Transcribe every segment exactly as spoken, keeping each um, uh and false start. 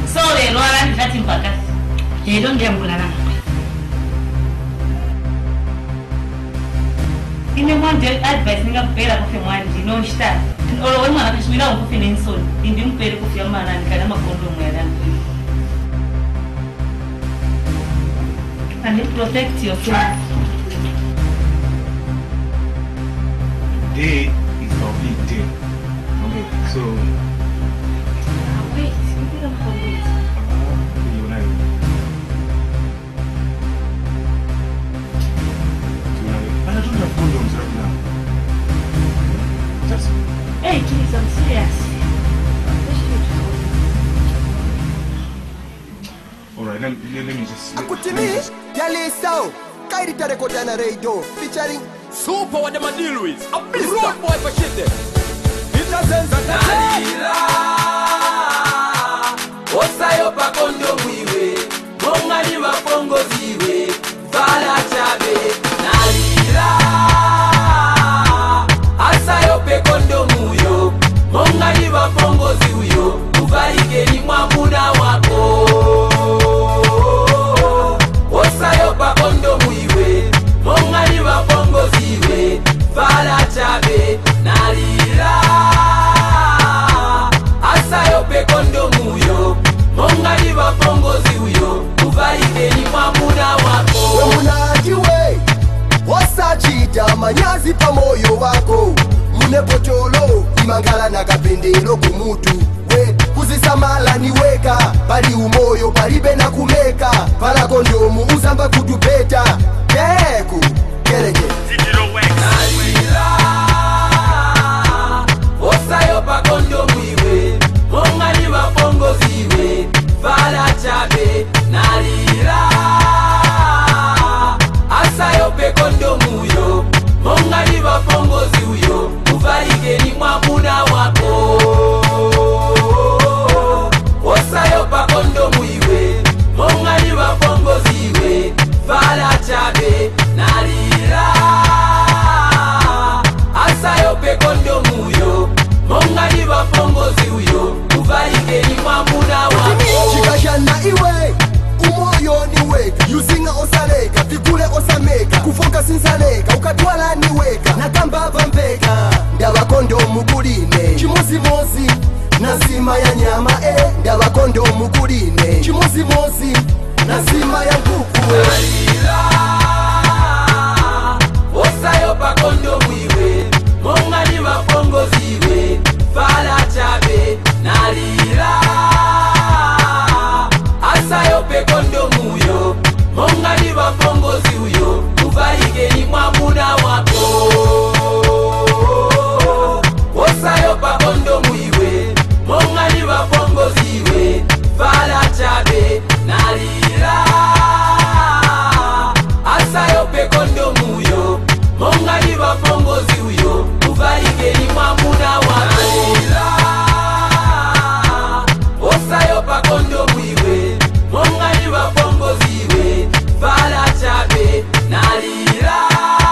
Sorry, lo harán ya sin pagar. ¿Y dónde ambulana? Ine mwanje advice ngakupera kofi mwanje no shita. Olo wema nakashimira kofi nensoni. Indi mpere kofi yamana nikana makondo mwedana. And you protect yourself. Today is our big day. Okay, so Wait, you don't have wait. you and I. I don't have condoms right now. Just Hey, please, I'm serious. alright, let, let, let me just let, Akutimi, Yalisao, Kairita Recordana Radio, featuring Super what them a deal with. A big road boy for shit there. It's a sense of Nalila Osayo pa kondo mwiwe Monga ni wapongo ziwe Vala chabe Nalila Asayo pe kondo muyo Monga ni wapongo ziwe Uvalike ni mwamuna wako Osayo pa kondo mwiwe Monga ni wapongo ziwe Vala chabe Nalila Asayo pe kondo muyo Monga ni wapongozi uyo Uvalike ni mwamuna wako Wemunajiwe, wasachita manyazi pa moyo wako. Mune potolo, imangala na kapendelo kumutu. We, kuzisamala niweka, pali umoyo, palibe na kumeka. Pala kondomu, uzamba kutupeta. Keku, kereke Nalila Osayo pa kondo mwiwe Monga ni wapongozi we Vala chabe Nalila Asayo pe kondo muyo Monga ni wapongozi uyo Uvalike ni mwamuna wako Osayo pa kondo mwiwe Monga ni wapongozi we Vala chabe Nalila Asayo pe kondo muyo Monga ni wapongozi uyo Uvalike ni mwamuna wako Chikashana iwe, umoyo niweka. Yuzinga osaleka, fikule osameka. Kufoka sinsaleka, ukatwala niweka. Nakamba vampeka, ndaba kondo mukuline. Chimuzi mozi, nazima ya nyama eh. Ndaba kondo mukuline. Chimuzi mozi, nazima ya kuku eh. Nalila Osayo pa kondo mwiwe Monga ni wapongozi we Vala chabe Nalila Asayo pe kondo muyo Monga ni wapongozi uyo Uvalike ni mwamuna wako Osayo pa kondo mwiwe Monga ni wapongozi we Vala chabe Nalila Asayo pe kondo muyo Monga ni wapongozi uyo Uvalike ni mwamuna wako Nalila Osayo pa kondo mwiwe Monga ni wapongozi we Vala chabe Nalila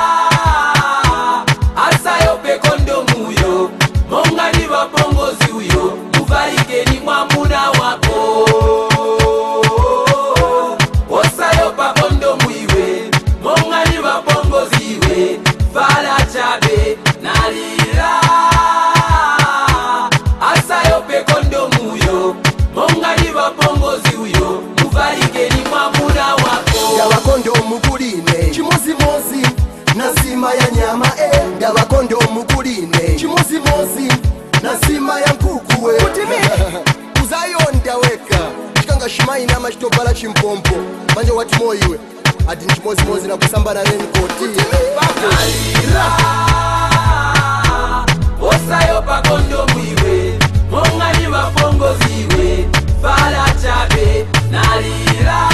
Asayo pe kondo muyo Monga ni wapongozi uyo Uvalike ni mwamuna wako Osayo pa kondo mwiwe Monga ni wapongozi we Vala chabe Nalila Asayo pe kondo muyo Monga ni wapongozi uyo Uvalike ni mwamuna wako Ndaba kondo mukuline. Chimuzi mozi, nazima ya nyama eh. Ndaba kondo mukuline. Chimuzi mozi, nazima ya nkuku we. Kutimi, uzayonda weka. Chikanga shimayi nama chitobala chimpompo. Manje wati moyiwe. Ati nchimozi mozi na kusambana renkoti. Nalila Osayo pa kondo mwiwe Monga ni wapongozi we Vala chabe Nalila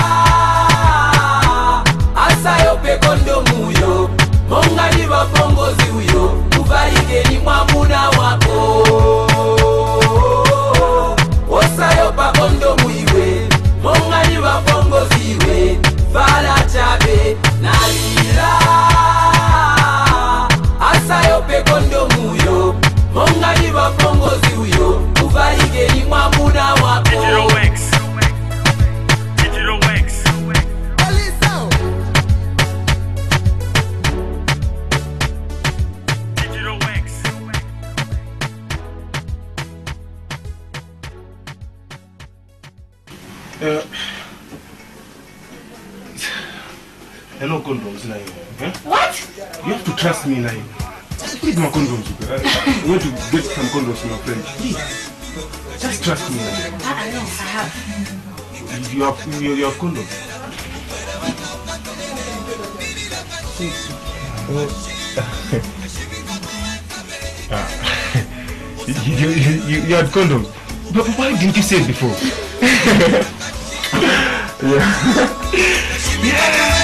Asayo pe kondo muyo Monga ni wapongozi uyo Uvalike ni mwamuna wako Osayo pa kondo mwiwe Monga ni wapongozi we Vala chabe Nalila Asayo pe kondo muyo Monga ni wapongozi uyo Uvalike ni mwamuna wako Uh, hello, condoms now. Eh? What? You have to trust me now. Just please my condoms. Okay? I want to get some condoms from my friend. Please. Just trust me now. I, I know, I have. You have, you, you have condoms. uh, you, you, you, you had condoms. But why didn't you say it before? Yeah. Yeah.